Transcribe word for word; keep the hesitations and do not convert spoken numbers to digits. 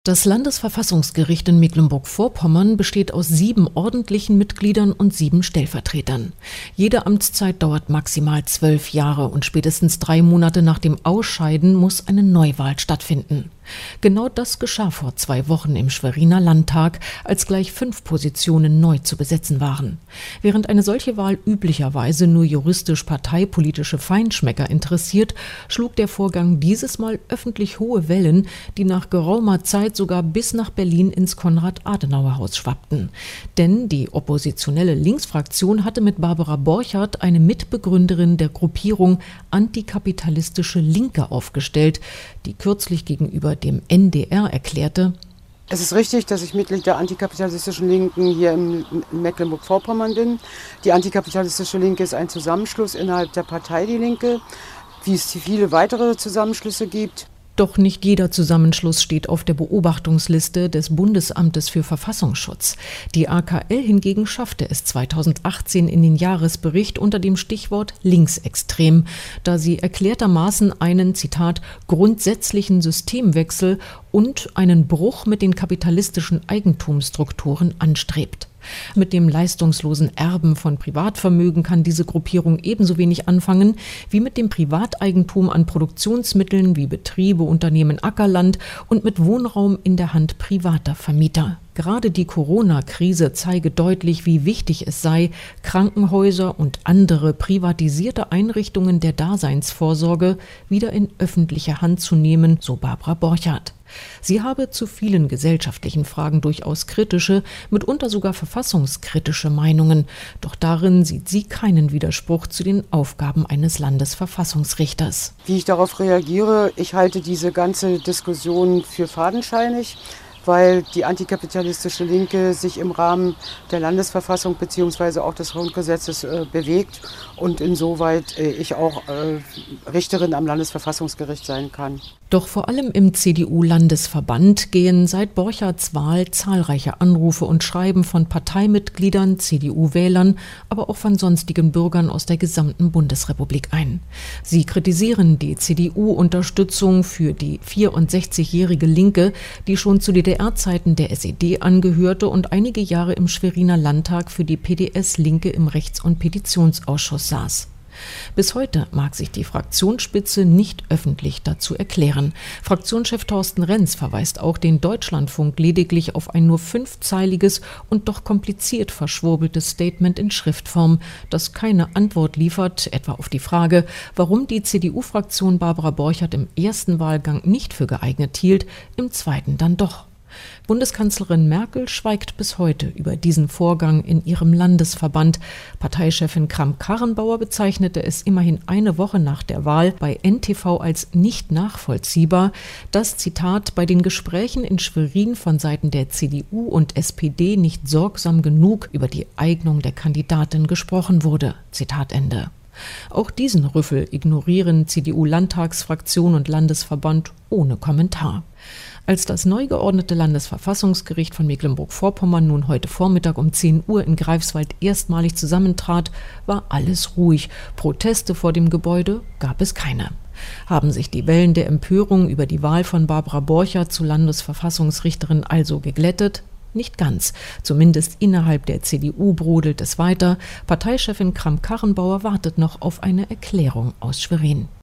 Das Landesverfassungsgericht in Mecklenburg-Vorpommern besteht aus sieben ordentlichen Mitgliedern und sieben Stellvertretern. Jede Amtszeit dauert maximal zwölf Jahre und spätestens drei Monate nach dem Ausscheiden muss eine Neuwahl stattfinden. Genau das geschah vor zwei Wochen im Schweriner Landtag, als gleich fünf Positionen neu zu besetzen waren. Während eine solche Wahl üblicherweise nur juristisch-parteipolitische Feinschmecker interessiert, schlug der Vorgang dieses Mal öffentlich hohe Wellen, die nach geraumer Zeit sogar bis nach Berlin ins Konrad-Adenauer-Haus schwappten. Denn die oppositionelle Linksfraktion hatte mit Barbara Borchardt eine Mitbegründerin der Gruppierung Antikapitalistische Linke aufgestellt, die kürzlich gegenüber dem N D R erklärte: Es ist richtig, dass ich Mitglied der antikapitalistischen Linken hier in Mecklenburg-Vorpommern bin. Die antikapitalistische Linke ist ein Zusammenschluss innerhalb der Partei Die Linke, wie es viele weitere Zusammenschlüsse gibt. Doch nicht jeder Zusammenschluss steht auf der Beobachtungsliste des Bundesamtes für Verfassungsschutz. Die A K L hingegen schaffte es zweitausendachtzehn in den Jahresbericht unter dem Stichwort linksextrem, da sie erklärtermaßen einen, Zitat, grundsätzlichen Systemwechsel und einen Bruch mit den kapitalistischen Eigentumsstrukturen anstrebt. Mit dem leistungslosen Erben von Privatvermögen kann diese Gruppierung ebenso wenig anfangen wie mit dem Privateigentum an Produktionsmitteln wie Betriebe, Unternehmen, Ackerland und mit Wohnraum in der Hand privater Vermieter. Gerade die Corona-Krise zeige deutlich, wie wichtig es sei, Krankenhäuser und andere privatisierte Einrichtungen der Daseinsvorsorge wieder in öffentliche Hand zu nehmen, so Barbara Borchardt. Sie habe zu vielen gesellschaftlichen Fragen durchaus kritische, mitunter sogar verfassungskritische Meinungen. Doch darin sieht sie keinen Widerspruch zu den Aufgaben eines Landesverfassungsrichters. Wie ich darauf reagiere, ich halte diese ganze Diskussion für fadenscheinig, weil die antikapitalistische Linke sich im Rahmen der Landesverfassung bzw. auch des Grundgesetzes äh, bewegt und insoweit äh, ich auch äh, Richterin am Landesverfassungsgericht sein kann. Doch vor allem im C D U-Landesverband gehen seit Borchardts Wahl zahlreiche Anrufe und Schreiben von Parteimitgliedern, C D U-Wählern, aber auch von sonstigen Bürgern aus der gesamten Bundesrepublik ein. Sie kritisieren die C D U-Unterstützung für die vierundsechzigjährige Linke, die schon zu D D R-Zeiten der S E D angehörte und einige Jahre im Schweriner Landtag für die P D S-Linke im Rechts- und Petitionsausschuss saß. Bis heute mag sich die Fraktionsspitze nicht öffentlich dazu erklären. Fraktionschef Thorsten Renz verweist auch den Deutschlandfunk lediglich auf ein nur fünfzeiliges und doch kompliziert verschwurbeltes Statement in Schriftform, das keine Antwort liefert, etwa auf die Frage, warum die C D U-Fraktion Barbara Borchardt im ersten Wahlgang nicht für geeignet hielt, im zweiten dann doch. Bundeskanzlerin Merkel schweigt bis heute über diesen Vorgang in ihrem Landesverband. Parteichefin Kramp-Karrenbauer bezeichnete es immerhin eine Woche nach der Wahl bei N T V als nicht nachvollziehbar, dass, Zitat, bei den Gesprächen in Schwerin von Seiten der C D U und S P D nicht sorgsam genug über die Eignung der Kandidatin gesprochen wurde. Zitat Ende. Auch diesen Rüffel ignorieren C D U-Landtagsfraktion und Landesverband ohne Kommentar. Als das neu geordnete Landesverfassungsgericht von Mecklenburg-Vorpommern nun heute Vormittag um zehn Uhr in Greifswald erstmalig zusammentrat, war alles ruhig. Proteste vor dem Gebäude gab es keine. Haben sich die Wellen der Empörung über die Wahl von Barbara Borchardt zur Landesverfassungsrichterin also geglättet? Nicht ganz. Zumindest innerhalb der C D U brodelt es weiter. Parteichefin Kramp-Karrenbauer wartet noch auf eine Erklärung aus Schwerin.